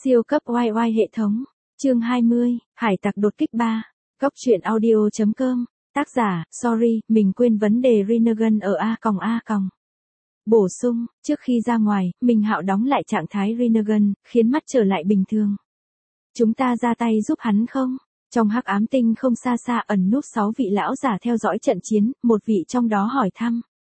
Siêu cấp oai oai hệ thống. Chương 20, Hải tặc đột kích 3. Cóc truyện audio.com. Tác giả, sorry, mình quên vấn đề Rinnegan ở A. Bổ sung, trước khi ra ngoài, Minh Hạo đóng lại trạng thái Rinnegan, khiến mắt trở lại bình thường. Chúng ta ra tay giúp hắn không? Trong hắc ám tinh không xa xa ẩn núp 6 vị lão giả theo dõi trận chiến, một vị trong đó hỏi thăm.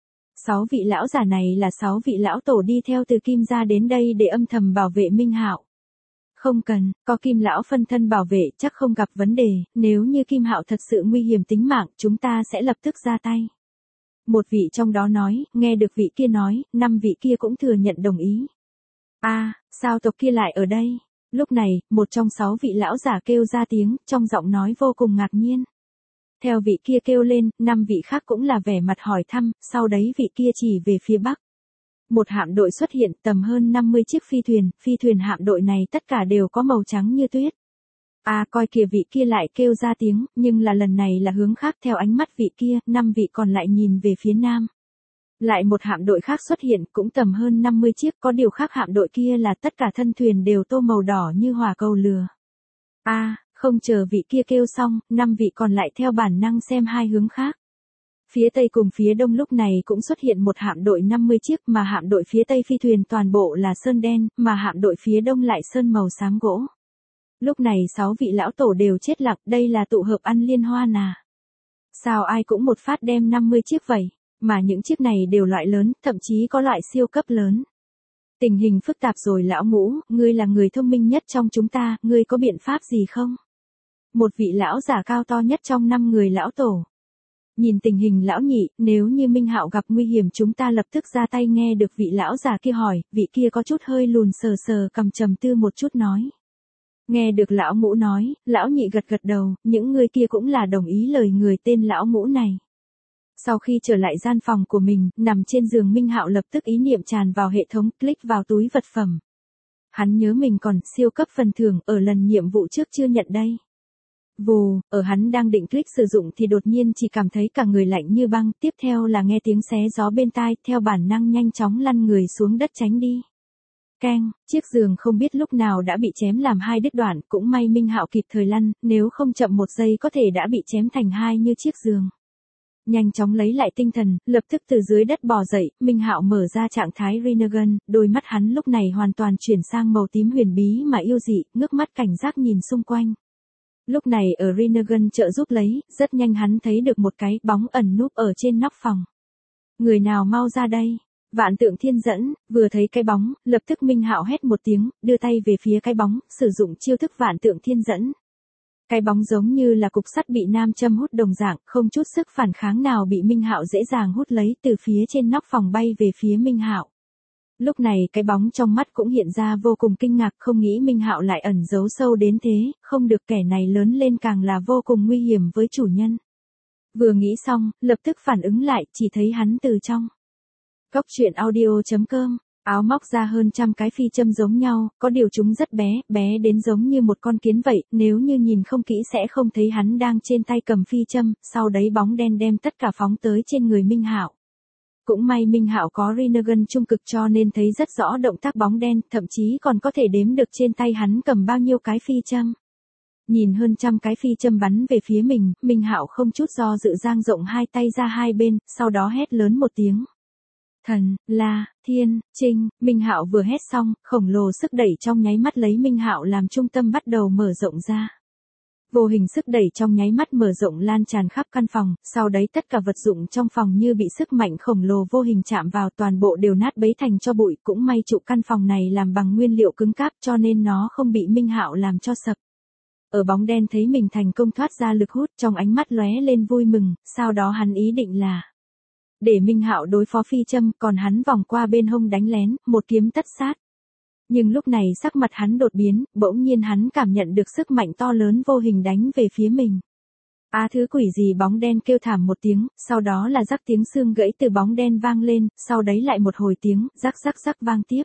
6 vị lão giả này là 6 vị lão tổ đi theo từ Kim gia đến đây để âm thầm bảo vệ Minh Hạo. Không cần, có Kim lão phân thân bảo vệ chắc không gặp vấn đề, nếu như Kim Hạo thật sự nguy hiểm tính mạng, chúng ta sẽ lập tức ra tay. Một vị trong đó nói, nghe được vị kia nói, 5 vị kia cũng thừa nhận đồng ý. Sao tộc kia lại ở đây? Lúc này, một trong 6 vị lão giả kêu ra tiếng, trong giọng nói vô cùng ngạc nhiên. Theo vị kia kêu lên, 5 vị khác cũng là vẻ mặt hỏi thăm, sau đấy vị kia chỉ về phía bắc. Một hạm đội xuất hiện tầm hơn 50 chiếc phi thuyền hạm đội này tất cả đều có màu trắng như tuyết. Coi kìa vị kia lại kêu ra tiếng, nhưng là lần này là hướng khác theo ánh mắt vị kia, 5 vị còn lại nhìn về phía nam. Lại một hạm đội khác xuất hiện cũng tầm hơn 50 chiếc, có điều khác hạm đội kia là tất cả thân thuyền đều tô màu đỏ như hỏa cầu lửa. Không chờ vị kia kêu xong, 5 vị còn lại theo bản năng xem hai hướng khác. Phía tây cùng phía đông lúc này cũng xuất hiện một hạm đội 50 chiếc mà hạm đội phía tây phi thuyền toàn bộ là sơn đen, mà hạm đội phía đông lại sơn màu xám gỗ. Lúc này 6 vị lão tổ đều chết lặng, đây là tụ hợp ăn liên hoan à? Sao ai cũng một phát đem 50 chiếc vậy, mà những chiếc này đều loại lớn, thậm chí có loại siêu cấp lớn. Tình hình phức tạp rồi lão Ngũ, ngươi là người thông minh nhất trong chúng ta, ngươi có biện pháp gì không? Một vị lão giả cao to nhất trong 5 người lão tổ. Nhìn tình hình lão nhị, nếu như Minh Hạo gặp nguy hiểm chúng ta lập tức ra tay. Nghe được vị lão già kia hỏi, vị kia có chút hơi lùn sờ cầm trầm tư một chút nói. Nghe được lão Ngũ nói, lão nhị gật đầu, những người kia cũng là đồng ý lời người tên lão Ngũ này. Sau khi trở lại gian phòng của mình, nằm trên giường Minh Hạo lập tức ý niệm tràn vào hệ thống, click vào túi vật phẩm. Hắn nhớ mình còn siêu cấp phần thưởng ở lần nhiệm vụ trước chưa nhận đây. Vù, ở hắn đang định click sử dụng thì đột nhiên chỉ cảm thấy cả người lạnh như băng, tiếp theo là nghe tiếng xé gió bên tai, theo bản năng nhanh chóng lăn người xuống đất tránh đi. Keng, chiếc giường không biết lúc nào đã bị chém làm 2 đứt đoạn, cũng may Minh Hạo kịp thời lăn, nếu không chậm 1 giây có thể đã bị chém thành 2 như chiếc giường. Nhanh chóng lấy lại tinh thần, lập tức từ dưới đất bò dậy, Minh Hạo mở ra trạng thái Rinnegan, đôi mắt hắn lúc này hoàn toàn chuyển sang màu tím huyền bí mà yêu dị, ngước mắt cảnh giác nhìn xung quanh. Lúc này ở Rinnegan trợ giúp lấy, rất nhanh hắn thấy được một cái bóng ẩn núp ở trên nóc phòng. Người nào mau ra đây? Vạn Tượng Thiên Dẫn, vừa thấy cái bóng, lập tức Minh Hạo hét một tiếng, đưa tay về phía cái bóng, sử dụng chiêu thức Vạn Tượng Thiên Dẫn. Cái bóng giống như là cục sắt bị nam châm hút đồng dạng, không chút sức phản kháng nào bị Minh Hạo dễ dàng hút lấy từ phía trên nóc phòng bay về phía Minh Hạo. Lúc này cái bóng trong mắt cũng hiện ra vô cùng kinh ngạc, không nghĩ Minh Hạo lại ẩn giấu sâu đến thế, không được kẻ này lớn lên càng là vô cùng nguy hiểm với chủ nhân. Vừa nghĩ xong, lập tức phản ứng lại, chỉ thấy hắn từ trong cóc truyện audio.com, áo móc ra hơn 100 cái phi châm giống nhau, có điều chúng rất bé đến giống như một con kiến vậy, nếu như nhìn không kỹ sẽ không thấy hắn đang trên tay cầm phi châm, sau đấy bóng đen đem tất cả phóng tới trên người Minh Hạo. Cũng may Minh Hạo có Rinnegan trung cực cho nên thấy rất rõ động tác bóng đen, thậm chí còn có thể đếm được trên tay hắn cầm bao nhiêu cái phi châm. Nhìn hơn 100 cái phi châm bắn về phía mình, Minh Hạo không chút do dự dang rộng hai tay ra hai bên, sau đó hét lớn một tiếng. Thần, La, Thiên, Trinh, Minh Hạo vừa hét xong, khổng lồ sức đẩy trong nháy mắt lấy Minh Hạo làm trung tâm bắt đầu mở rộng ra. Vô hình sức đẩy trong nháy mắt mở rộng lan tràn khắp căn phòng, sau đấy tất cả vật dụng trong phòng như bị sức mạnh khổng lồ vô hình chạm vào toàn bộ đều nát bấy thành tro bụi, cũng may trụ căn phòng này làm bằng nguyên liệu cứng cáp cho nên nó không bị Minh Hạo làm cho sập. Ở bóng đen thấy mình thành công thoát ra lực hút, trong ánh mắt lóe lên vui mừng, sau đó hắn ý định là để Minh Hạo đối phó phi châm, còn hắn vòng qua bên hông đánh lén, một kiếm tất sát. Nhưng lúc này sắc mặt hắn đột biến, bỗng nhiên hắn cảm nhận được sức mạnh to lớn vô hình đánh về phía mình. Thứ quỷ gì? Bóng đen kêu thảm một tiếng, sau đó là rắc tiếng xương gãy từ bóng đen vang lên, sau đấy lại một hồi tiếng rắc vang tiếp.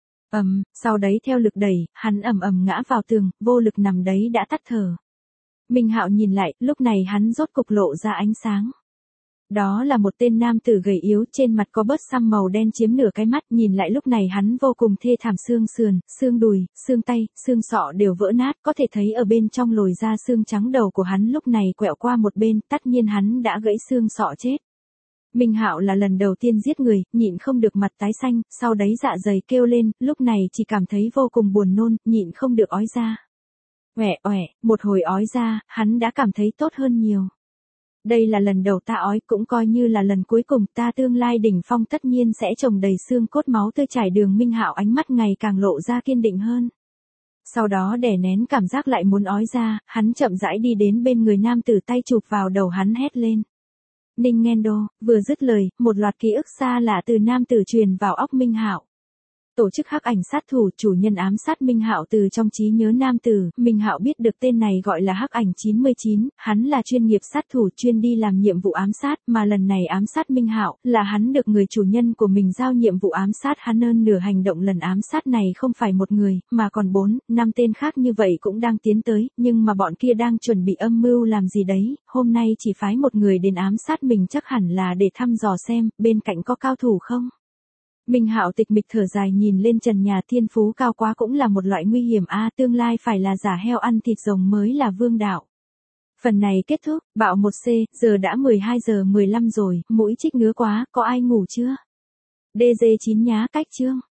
Sau đấy theo lực đẩy, hắn ầm ngã vào tường, vô lực nằm đấy đã tắt thở. Minh Hạo nhìn lại, lúc này hắn rốt cục lộ ra ánh sáng. Đó là một tên nam tử gầy yếu, trên mặt có bớt xăm màu đen chiếm nửa cái mắt, nhìn lại lúc này hắn vô cùng thê thảm, xương sườn, xương đùi, xương tay, xương sọ đều vỡ nát, có thể thấy ở bên trong lồi ra xương trắng. Đầu của hắn lúc này quẹo qua một bên, tất nhiên hắn đã gãy xương sọ chết. Minh Hạo là lần đầu tiên giết người, nhịn không được mặt tái xanh, sau đấy dạ dày kêu lên, lúc này chỉ cảm thấy vô cùng buồn nôn, nhịn không được ói ra. Oẻ oẻ, một hồi ói ra, hắn đã cảm thấy tốt hơn nhiều. Đây là lần đầu ta ói, cũng coi như là lần cuối cùng, ta tương lai đỉnh phong tất nhiên sẽ trồng đầy xương cốt máu tươi chảy đường. Minh Hạo ánh mắt ngày càng lộ ra kiên định hơn. Sau đó đè nén cảm giác lại muốn ói ra, hắn chậm rãi đi đến bên người nam tử, tay chụp vào đầu hắn hét lên. Ninh Ngendo, vừa dứt lời, một loạt ký ức xa lạ từ nam tử truyền vào óc Minh Hạo. Tổ chức hắc ảnh sát thủ, chủ nhân ám sát Minh Hạo từ trong trí nhớ nam tử. Minh Hạo biết được tên này gọi là hắc ảnh 99, hắn là chuyên nghiệp sát thủ chuyên đi làm nhiệm vụ ám sát, mà lần này ám sát Minh Hạo là hắn được người chủ nhân của mình giao nhiệm vụ ám sát hắn. Hơn nửa hành động lần ám sát này không phải một người, mà còn 4, 5 tên khác như vậy cũng đang tiến tới, nhưng mà bọn kia đang chuẩn bị âm mưu làm gì đấy, hôm nay chỉ phái một người đến ám sát mình chắc hẳn là để thăm dò xem bên cạnh có cao thủ không. Minh Hạo tịch mịch thở dài nhìn lên trần nhà, thiên phú cao quá cũng là một loại nguy hiểm a, tương lai phải là giả heo ăn thịt rồng mới là vương đạo. Phần này kết thúc, bạo 1C, giờ đã 12 giờ 15 rồi, mũi chích ngứa quá, có ai ngủ chưa? DG9 nhá, cách chương.